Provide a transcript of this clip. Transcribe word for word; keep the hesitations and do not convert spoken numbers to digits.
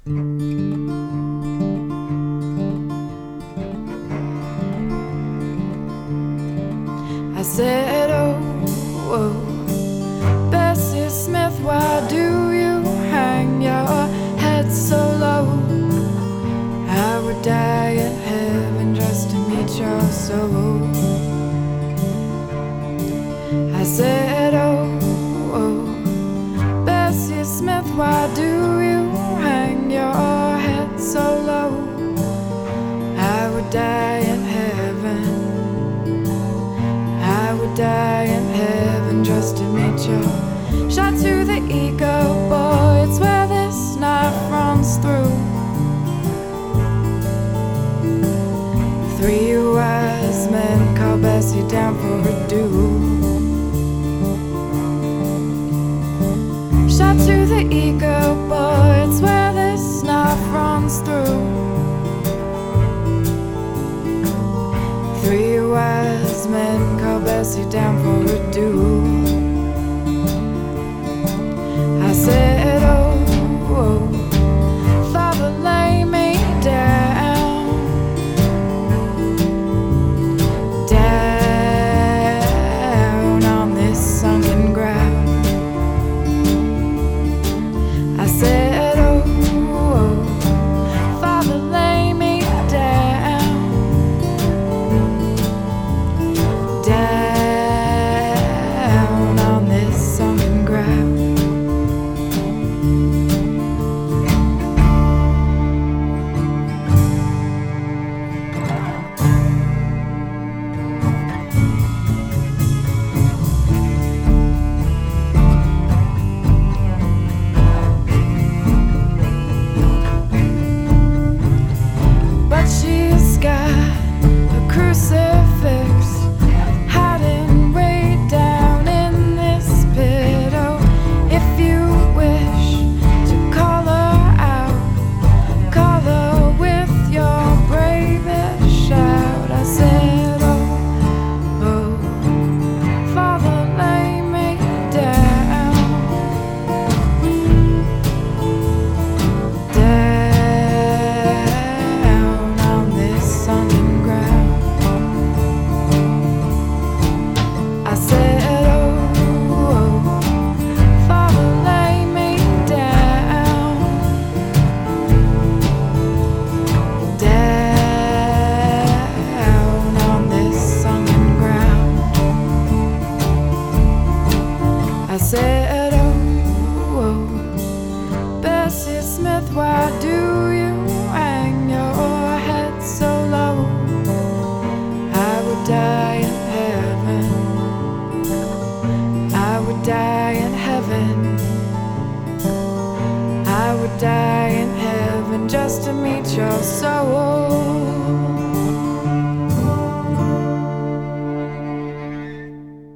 I said, oh, oh, Bessie Smith, why do you hang your head so low? I would die in heaven just to meet your soul. I said, oh, oh, Bessie Smith, why do you hang your head so low? I would die in heaven, I would die in heaven just to meet you. Shot to the ego, boy, it's where this knife runs through. Three wise men call Bessie down for a due. Shot to the ego, boy, it's where this knife runs through. Three wise men call Bessie down for a due. I said, oh, oh, Father, lay me down, down on this sunken ground. I said, oh, oh, Father, lay me down, down on this sunken ground. But she's got a crucifix hiding way down in this pit. Oh, if you wish to call her out, call her with your bravest shout. I said, oh, oh, Father, lay me down, down on this sunken ground. I said, oh, oh, Father, lay me down, down on this sunken ground. I said, oh, oh, Bessie Smith, why do you hang your head so low? I would die in heaven, I would die in heaven, I would die in heaven just to meet your soul.